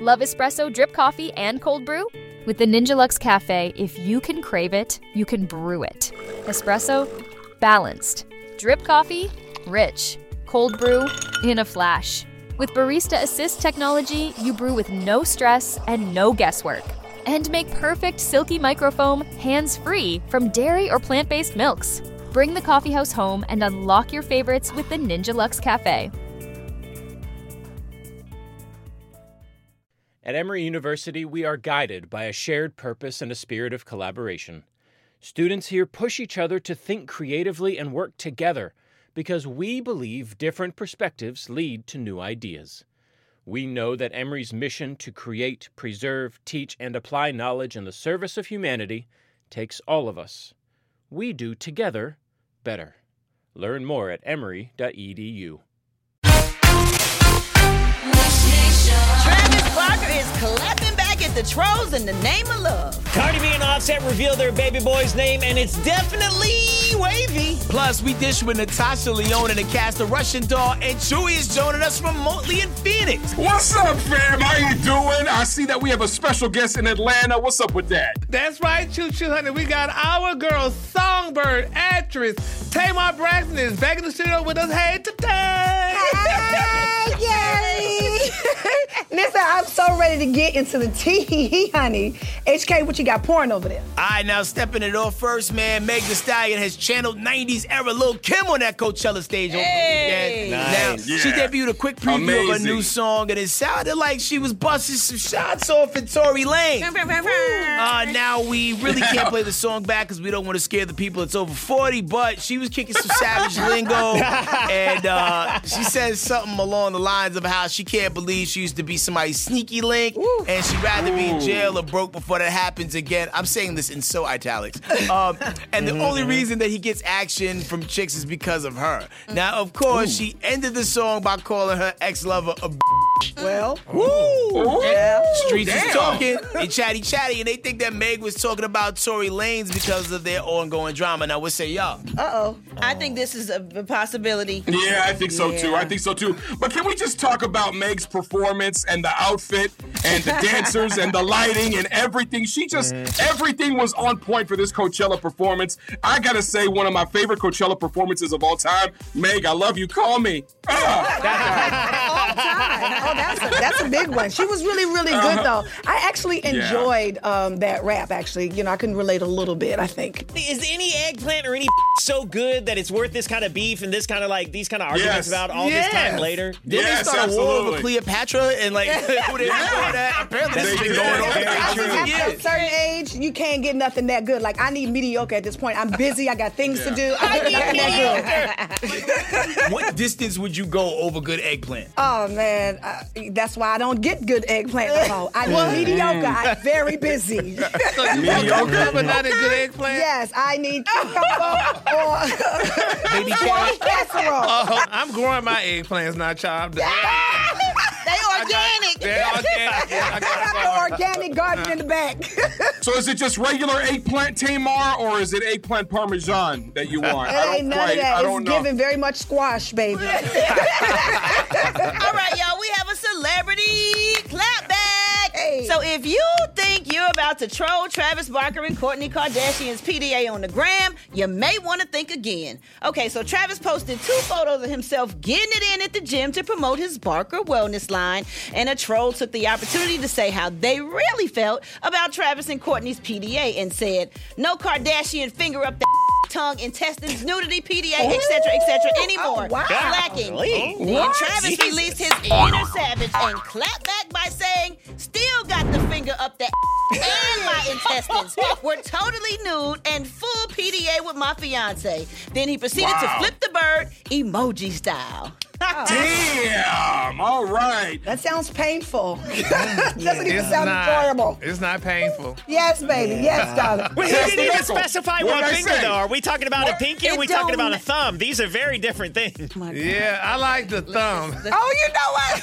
Love espresso, drip coffee, and cold brew? With the Ninja Luxe Cafe, if you can crave it, you can brew it. Espresso, balanced. Drip coffee, rich. Cold brew, in a flash. With Barista Assist technology, you brew with no stress and no guesswork. And make perfect silky microfoam hands-free from dairy or plant-based milks. Bring the coffeehouse home and unlock your favorites with the Ninja Luxe Cafe. At Emory University, we are guided by a shared purpose and a spirit of collaboration. Students here push each other to think creatively and work together because we believe different perspectives lead to new ideas. We know that Emory's mission to create, preserve, teach, and apply knowledge in the service of humanity takes all of us. We do together better. Learn more at emory.edu. Travis Barker is clapping back at the trolls in the name of love. Cardi B and Offset revealed their baby boy's name, and it's definitely wavy. Plus, we dish with Natasha Lyonne and the cast of Russian Doll, and Chewy is joining us remotely in Phoenix. What's up, fam? How you doing? I see that we have a special guest in Atlanta. What's up with that? That's right, Choo Choo Honey. We got our girl, songbird, actress, Tamar Braxton is back in the studio with us. Hey, today. Hey, Gary. Listen, I'm so ready to get into the tea, honey. HK, what you got pouring over there? All right, now stepping it off first, man. Meg Thee Stallion has channeled 90s era Lil' Kim on that Coachella stage. Hey. Nice. Now, Yeah. she debuted a quick preview of her Amazing. new song, and it sounded like she was busting some shots off at Tory Lanez. Now, we really can't play the song back because we don't want to scare the people. It's over 40, but she was kicking some savage lingo, and she says something along the lines of how she can't believe she used to be somebody's sneaky link, and she'd rather be in jail or broke before that happens again. I'm saying this in so italics. And the only reason that he gets action from chicks is because of her. Now, of course, she ended the song by calling her ex-lover a Well, Streets is talking, they chatty, and they think that Meg was talking about Tory Lanez because of their ongoing drama. Now, what say y'all? I think this is a possibility. Yeah, I think so too. I think so too. But can we just talk about Meg's performance and the outfit and the dancers and the lighting and everything? She just, everything was on point for this Coachella performance. I gotta say, one of my favorite Coachella performances of all time. Meg, I love you. Call me. all time. Oh, that's a big one. She was really, really good, though. I actually enjoyed that rap, actually. You know, I can relate a little bit, I think. Is any eggplant or any so good that it's worth this kind of beef and this kind of these kind of arguments about all this time later? Didn't they start a war over Cleopatra and who they that? Apparently this has been going on. At a certain age, you can't get nothing that good. Like, I need mediocre at this point. I'm busy. I got things to do. I need nothing that good. What distance would you go over good eggplant? Oh, man. That's why I don't get good eggplant at all. I need mediocre. I'm very busy. So you want cucumber, but not a good eggplant? Yes, I need cucumber or Baby squash casserole. I'm growing my eggplants now, child. They organic. They're organic. Yeah, I got the organic garden in the back. So is it just regular eggplant Tamar or is it eggplant parmesan that you want? It ain't none of that. It's know. giving very much squash, baby. All right, y'all, we have a celebrity clapback. Hey. So if you think you're about to troll Travis Barker and Kourtney Kardashian's PDA on the gram, you may want to think again. Okay, so Travis posted 2 photos of himself getting it in at the gym to promote his Barker wellness line, and a troll took the opportunity to say how they really felt about Travis and Kourtney's PDA and said, "No Kardashian finger up that tongue, intestines, nudity, PDA, etc. anymore. wow. Slacking." Then Travis released his inner savage and clapped back by saying, "Still got the finger up that and my intestines. We're totally nude and full PDA with my fiance." Then he proceeded to flip the bird emoji style. Damn! All right. That sounds painful. Doesn't even sound enjoyable. It's not painful. Yes, baby. Yes, darling. Well, he didn't even specify What'd what I finger, say? though. Are we talking about a pinky or are we talking about a thumb? These are very different things. Yeah, I like the thumb. Oh, you know what?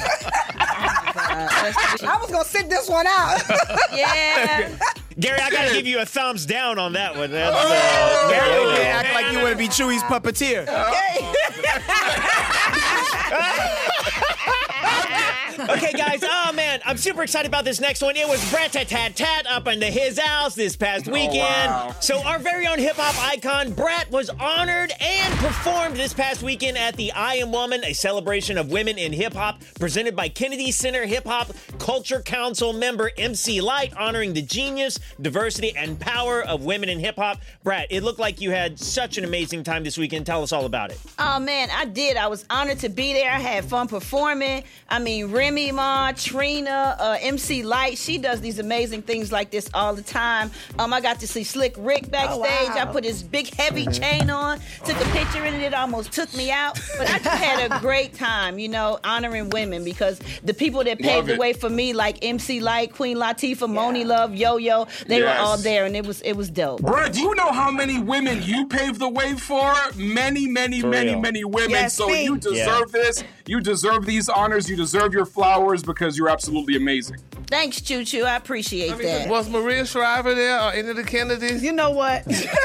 I was going to sit this one out. Yeah. Gary, I gotta give you a thumbs down on that one. That's, Gary, you can't act like you want to be Chewy's puppeteer. Okay, guys. Oh, man. I'm super excited about this next one. It was Brat-tat-tat-tat up into his house this past weekend. wow. So our very own hip-hop icon, Brat, was honored and performed this past weekend at the I Am Woman, a celebration of women in hip-hop, presented by Kennedy Center Hip-Hop Culture Council member MC Lyte, honoring the genius, diversity, and power of women in hip-hop. Brat, it looked like you had such an amazing time this weekend. Tell us all about it. Oh, man, I did. I was honored to be there. I had fun performing. I mean, Remy Ma, Trina, MC Lyte, she does these amazing things like this all the time. I got to see Slick Rick backstage. Oh, wow. I put his big, heavy chain on, took a picture in it. It almost took me out. But I just had a great time, you know, honoring women, because the people that paved the way for me, like MC Lyte, Queen Latifah, Moni Love, Yo-Yo, they were all there, and it was dope. Bruh, do you know how many women you paved the way for? Many women. Yes, so me. you deserve this. You deserve these honors. You deserve your flowers because you're absolutely amazing. Thanks, Choo Choo. I appreciate that. Was Maria Shriver there or any of the Kennedys? You know what? You think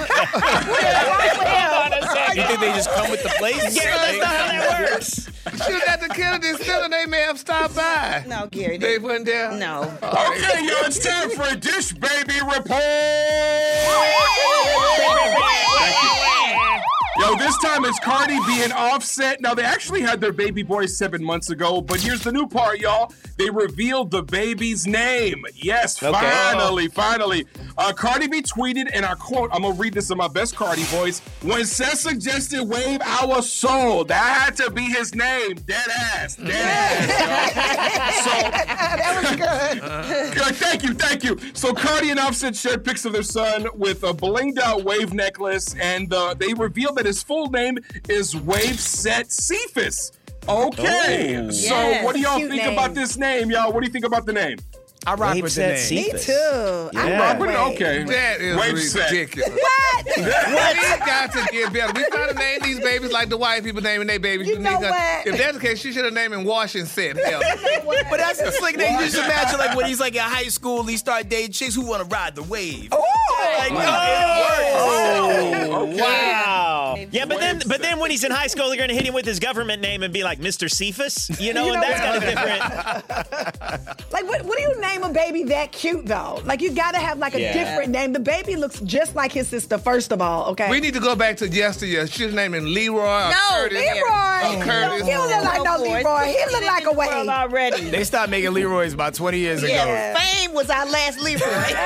they just come with the plates? Yeah, that's not how that works. She was at the Kennedy Center. They may have stopped by. No, Gary. They weren't there? No. Okay, yo, it's time for a Dish Baby Report. Yo, this time it's Cardi B and Offset. Now, they actually had their baby boy 7 months ago, but here's the new part, y'all. They revealed the baby's name. Yes, finally. Cardi B tweeted, and I quote, I'm going to read this in my best Cardi voice. When Seth suggested Wave Our Soul, that had to be his name. Dead ass. That was good. Thank you. So Cardi and Offset shared pics of their son with a blinged out wave necklace, and they revealed that his full name is Wave Set Cephas. Okay. So what do y'all Cute think name. about this name, y'all? What do you think about the name? I rock with the name. Me too. I Rock love with it? Wave. Okay. That is Wave Set. ridiculous. What? We got to get better. We trying to name these babies like the white people naming their babies. You know what? If that's the case, she should have named him Wash and Set. Hell. But that's just like, you just imagine like when he's like in high school, he start dating chicks who want to ride the wave. Oh. Wow. Yeah, but then when he's in high school, they're going to hit him with his government name and be like Mr. Cephas, and that's kind of different. Like, what do you name a baby that cute, though? Like, you got to have, like, a different name. The baby looks just like his sister, first of all, okay? We need to go back to yesteryear. She was naming Leroy or Curtis. Leroy. Curtis. He don't look like no Leroy. He look like a Wave. Already. They stopped making Leroy's about 20 years ago. Yeah, Fame was our last Leroy.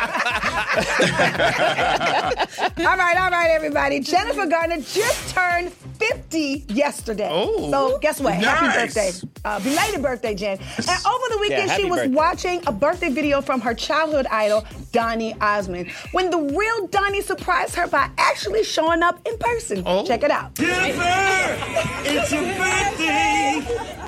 All right, everybody. Jennifer Garner just turned 50 yesterday. Oh. So guess what? Happy Nice. birthday. Belated birthday, Jen. And over the weekend, happy she was birthday. watching a birthday video from her childhood idol, Donny Osmond, when the real Donny surprised her by actually showing up in person. Oh. Check it out. Jennifer, it's your birthday.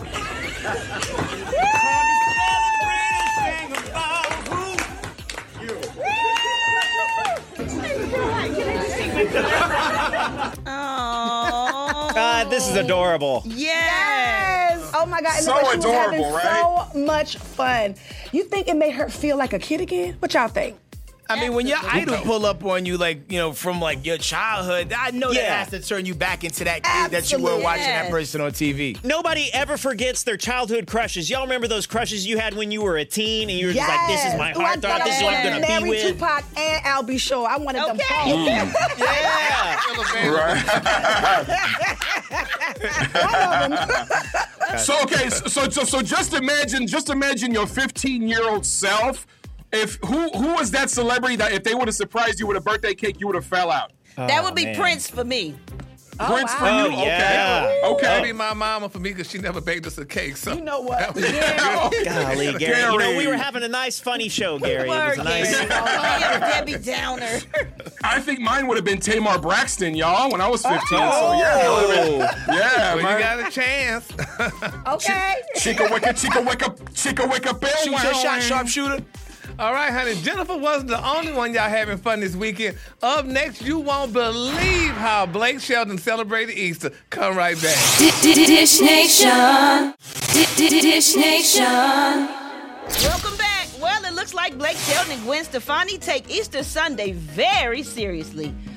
Oh. God, this is adorable. Yes. Oh my God. And So she was adorable, having right? so much fun. You think it made her feel like a kid again? What y'all think? I mean, when your idol pull up on you, like, from like your childhood, I know that has to turn you back into that kid that you were Absolutely. watching that person on TV. Nobody ever forgets their childhood crushes. Y'all remember those crushes you had when you were a teen and you were just like, this is my Ooh, I heartthrob, thought this is what I'm going to be marry with? Tupac and Albie Shore. I wanted them both. Yeah. So just imagine your 15-year-old self. Who was that celebrity that if they would have surprised you with a birthday cake, you would have fell out? That would be Prince for me. Prince for you? Oh, yeah. Okay. Maybe my mama for me because she never baked us a cake. So You know what? Golly, Gary. We were having a nice, funny show, Gary. It was a nice. Debbie Downer. I think mine would have been Tamar Braxton, y'all, when I was 15. So yeah, it would've been- yeah, well, man. you got a chance. Okay. Chica wicka, bill. Shoot your shot, sharpshooter. All right, honey. Jennifer wasn't the only one y'all having fun this weekend. Up next, you won't believe how Blake Shelton celebrated Easter. Come right back. Dish Nation. Dish Nation. Welcome back. Well, it looks like Blake Shelton and Gwen Stefani take Easter Sunday very seriously.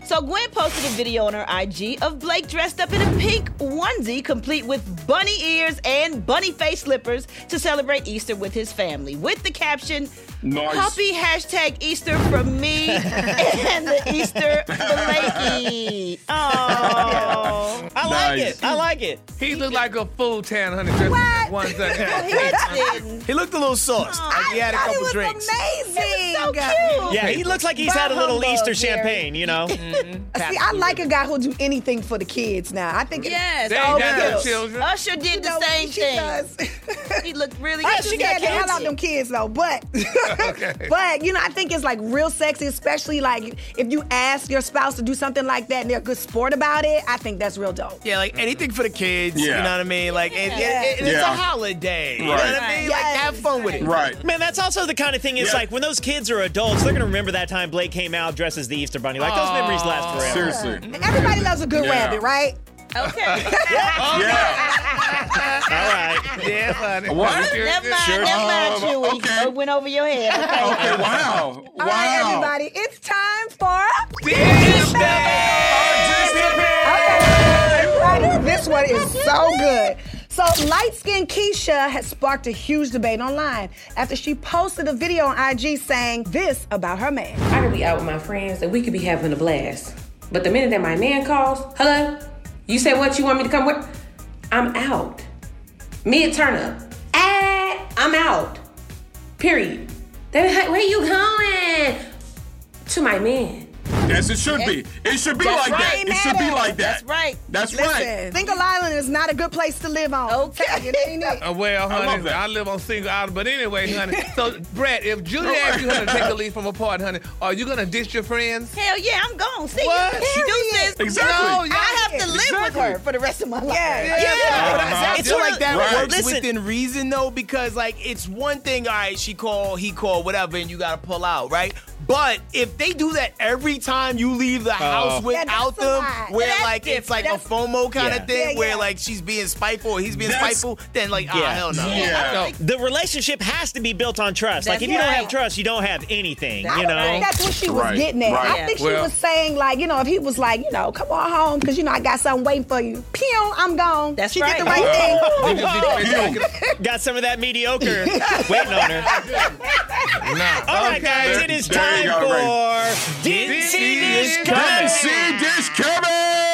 So Gwen posted a video on her IG of Blake dressed up in a pink onesie, complete with bunny ears and bunny face slippers, to celebrate Easter with his family, with the caption, Nice. Puppy #Easter from me and the Easter Blakey. Oh, I like it. I like it. He looked like a full tan, honey. Dressed What? in one second. didn't. He looked a little sauced. Like he had a couple drinks. Amazing. So cute. Yeah, he looks like he's had a little Easter champagne, you know? See, I like a guy who'll do anything for the kids now. I think Yes. They ain't got no cute. children. Usher did the same she thing. does. He looked really I good. just got the hell out them kids though, but but you know, I think it's like real sexy, especially like if you ask your spouse to do something like that and they're a good sport about it. I think that's real dope. Yeah, like anything for the kids. Yeah. You know what I mean? Like it's a Yeah. holiday. You know Right. what I mean? Yes. Like have fun with it. Right. Man, that's also the kind of thing, it's Yeah. like when those kids are adults, they're going to remember that time Blake came out dressed as the Easter Bunny. Like, those memories last forever. Seriously. And everybody loves a good Yeah. rabbit, right? Okay. Yeah. All right. Yeah, honey. What? Sure, Never mind, Sure. never mind, Chewy. Okay. It went over your head. Okay. Okay, wow. All right, everybody, it's time for Okay. This one is so good. So, light-skinned Keisha has sparked a huge debate online after she posted a video on IG saying this about her man. I could be out with my friends and we could be having a blast. But the minute that my man calls, hello, you say what you want me to come with? I'm out. Mid turn up. I'm out. Period. Where you going? To my man. Yes, it should be. It should be like that. It should be like that. That's right. That's right. Single Island is not a good place to live on. Okay. It ain't it? Well, I love honey, that. I live on single island. But anyway, honey. So, Brett, if Julie asks you, honey, to take a leave from a party, honey, are you going to ditch your friends? Hell yeah, I'm gone. See What? you. Deuces. Exactly. No, I have to live with her for the rest of my life. Yeah. But I feel like that Right. works Listen. within reason though, because like it's one thing, all right, she called, he called, whatever, and you gotta pull out, right? But if they do that every time you leave the house without that's a them, lot. where That's like it's like a different. FOMO kind Yeah. of thing, Yeah, where yeah. like she's being spiteful or he's being That's- spiteful, then like, Yeah. hell no. Yeah. No. The relationship has to be built on trust. Like, That's if you don't right. have trust, you don't have anything, That's you know? right. That's what she was Right, getting at. right. I think she Well- was saying, like, you know, if he was like, you know, come on home, because, you know, I got something waiting for you. Pew, I'm gone. That's she right. did the right thing. You just need to Got some of that mediocre waiting on her. All right, guys, it is There you time go, for Didn't See This Didn't Coming. see this coming.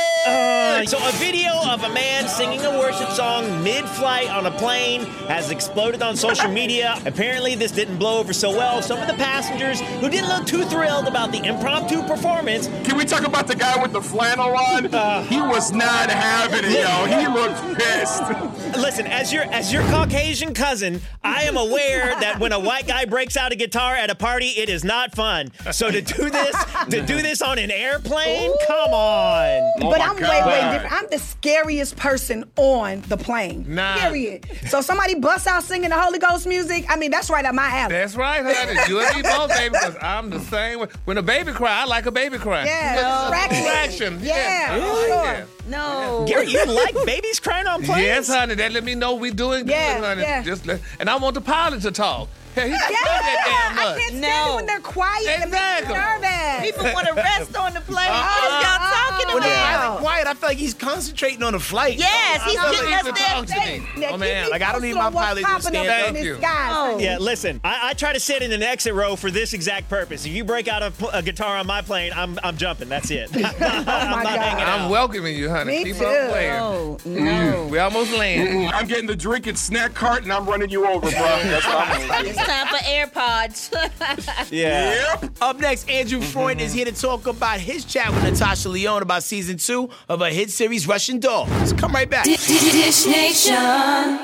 So a video of a man singing a worship song mid-flight on a plane has exploded on social media. Apparently, this didn't blow over so well. Some of the passengers who didn't look too thrilled about the impromptu performance. Can we talk about the guy with the flannel on? He was not having it, yo. He looked pissed. Listen, as your Caucasian cousin, I am aware that when a white guy breaks out a guitar at a party, it is not fun. So to do this on an airplane, come on. Oh But my I'm way God. different. I'm the scariest person on the plane. Nah. Period. So somebody busts out singing the Holy Ghost music, I mean, that's right up my alley. That's right, honey. You and me both, baby, because I'm the same way. When a baby cry, I like a baby cry. Yeah, Distraction. Yeah, Yeah. sure. Yeah. No. Gary, you like babies crying on planes? Yes, honey. That let me know we doing good, Yeah, honey. yeah. And I want the pilot to talk. Hell, he can't Yeah, that damn I much. can't stand No. it when they're quiet and make Exactly. me nervous. People want to rest on the plane. What is y'all talking When the about? pilot quiet, I feel like he's concentrating on the flight. Yes, he's I getting feel us like there. talk to me. Now, Oh, keep man, me like, I don't need posted my on what's pilot to popping stand up up. in Thank you. the skies. Oh. Yeah, listen, I try to sit in an exit row for this exact purpose. If you break out a guitar on my plane, I'm jumping. That's it. I'm not God. hanging out. I'm welcoming you, honey. Me Keep too. on playing. No, no. We almost landed. I'm getting the drink and snack cart and I'm running you over, bro. That's what I'm gonna do. It's time for AirPods. Yeah. Yep. Up next, Andrew Freund is here to talk about his chat with Natasha Lyonne about season 2 of her hit series Russian Doll. So come right back. Dish Nation.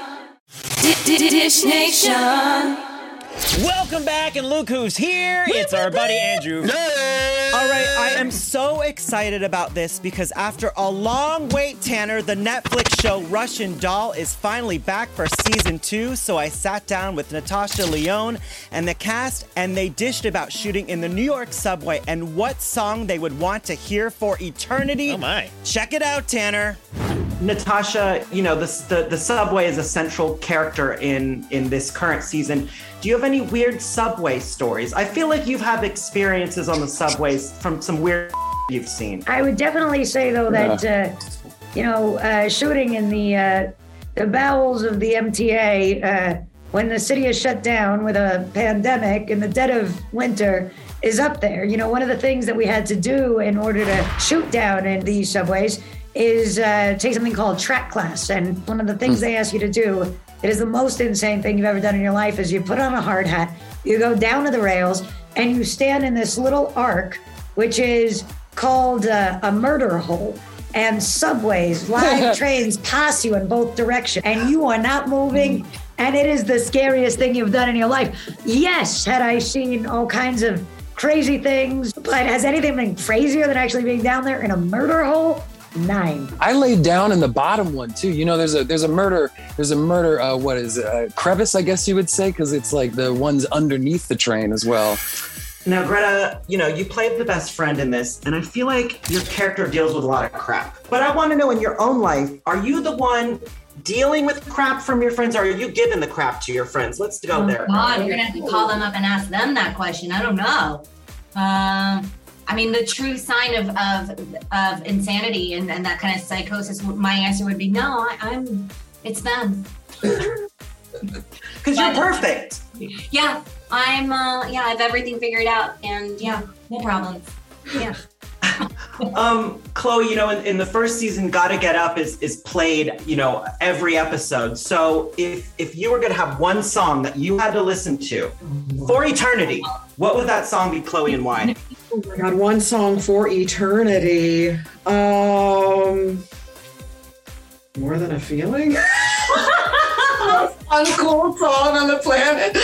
Dish Nation. Welcome back, and look who's here. It's our buddy Andrew. All right, I am so excited about this because after a long wait, Tanner, the Netflix show Russian Doll is finally back for season 2. So I sat down with Natasha Lyonne and the cast, and they dished about shooting in the New York subway and what song they would want to hear for eternity. Oh my. Check it out, Tanner. Natasha, you know, the subway is a central character in this current season. Do you have any weird subway stories? I feel like you've had experiences on the subways from some weird you've seen? I would definitely say, though, that, shooting in the bowels of the MTA when the city is shut down with a pandemic in the dead of winter is up there. You know, one of the things that we had to do in order to shoot down in these subways is take something called track class. And one of the things they ask you to do, it is the most insane thing you've ever done in your life, is you put on a hard hat, you go down to the rails, and you stand in this little arc, which is called a murder hole. And subways, live trains pass you in both directions, and you are not moving. And it is the scariest thing you've done in your life. Yes, had I seen all kinds of crazy things, but has anything been crazier than actually being down there in a murder hole? 9. I laid down in the bottom one too. You know, there's a murder, what is it, crevice, I guess you would say, because it's like the ones underneath the train as well. Now, Greta, you played the best friend in this, and I feel like your character deals with a lot of crap. But I want to know, in your own life, are you the one dealing with crap from your friends, or are you giving the crap to your friends? Let's go there. God, you're gonna have to call them up and ask them that question. I don't know. I mean, the true sign of insanity and that kind of psychosis, my answer would be no. It's them. Because you're perfect. Yeah, I have everything figured out, and no problems. Yeah. Chloe, in the first season, Gotta Get Up is played, every episode. So if you were going to have one song that you had to listen to for eternity, what would that song be, Chloe, and why? Oh my God, one song for eternity. More Than a Feeling? Uncool song on the planet.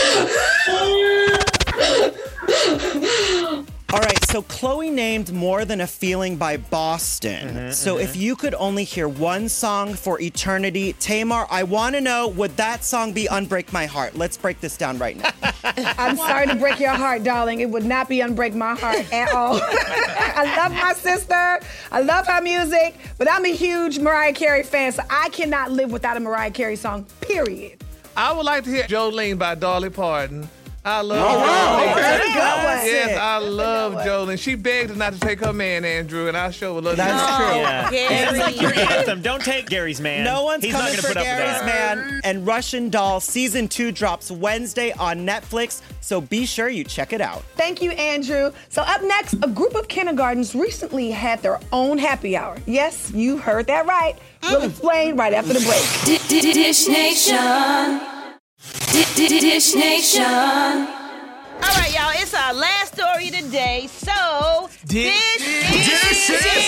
All right, so Chloe named More Than a Feeling by Boston. So if you could only hear one song for eternity, Tamar, I want to know, would that song be Unbreak My Heart? Let's break this down right now. I'm sorry to break your heart, darling. It would not be Unbreak My Heart at all. I love my sister. I love her music, but I'm a huge Mariah Carey fan, so I cannot live without a Mariah Carey song, period. I would like to hear Jolene by Dolly Parton. I love Yes, I love Jolene. She begged not to take her man, Andrew, and I sure would love That's true. Yeah. It's like your anthem. Don't take Gary's man. No one's He's coming not gonna for put up with Gary's that. man. And Russian Doll Season 2 drops Wednesday on Netflix, so be sure you check it out. Thank you, Andrew. So up next, a group of kindergartens recently had their own happy hour. Yes, you heard that right. We'll explain right after the break. Dish Nation. Dish Nation. All right, y'all, it's our last story of the day. So, this is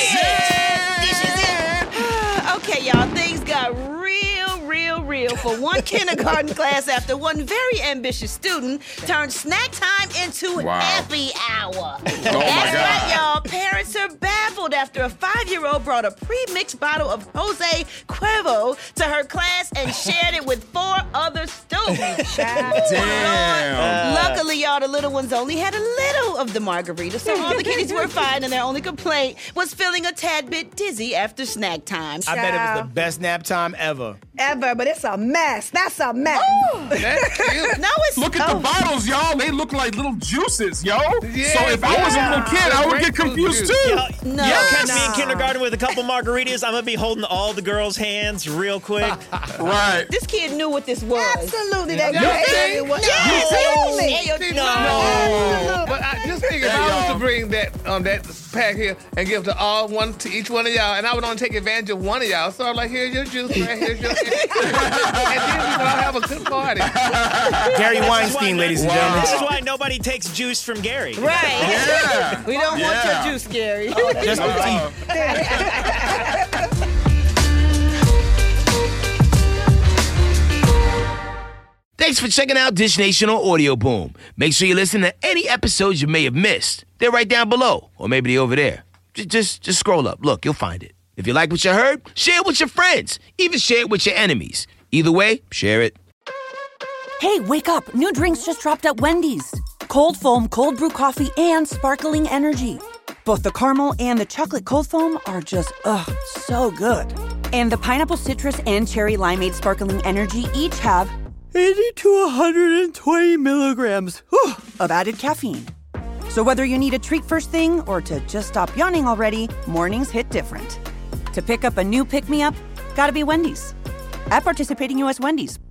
it. Okay, y'all, things got real for one kindergarten class after one very ambitious student turned snack time into happy hour. That's right, y'all. Parents are baffled after a 5-year-old brought a pre-mixed bottle of Jose Cuervo to her class and shared it with 4 other students. Damn. Luckily, y'all, the little ones only had a little of the margarita, so all the kiddies were fine, and their only complaint was feeling a tad bit dizzy after snack time. I bet it was the best nap time ever. But it's a mess. That's a mess. That's cute. No, it's Look at the bottles, y'all. They look like little juices, yo. So if I was a little kid, I would get confused too. Y'all catch me in kindergarten with a couple margaritas, I'm going to be holding all the girls' hands real quick. Right. This kid knew what this was. Absolutely. That No. But I just think if I was to bring that pack here and give to each one of y'all, and I would only take advantage of one of y'all, so I'm like, here's your juice, right? Here's your and then we gonna have a good party. Gary Weinstein, ladies and gentlemen. This is why nobody takes juice from Gary. Right. Yeah. We don't want your juice, Gary. Just the tea. Thanks for checking out Dish Nation on Audio Boom. Make sure you listen to any episodes you may have missed. They're right down below, or maybe they're over there. Just scroll up. Look, you'll find it. If you like what you heard, share it with your friends. Even share it with your enemies. Either way, share it. Hey, wake up. New drinks just dropped at Wendy's. Cold foam, cold brew coffee, and sparkling energy. Both the caramel and the chocolate cold foam are just, so good. And the pineapple citrus and cherry limeade sparkling energy each have 80 to 120 milligrams of added caffeine. So whether you need a treat first thing or to just stop yawning already, mornings hit different. To pick up a new pick-me-up, gotta be Wendy's. At participating U.S. Wendy's,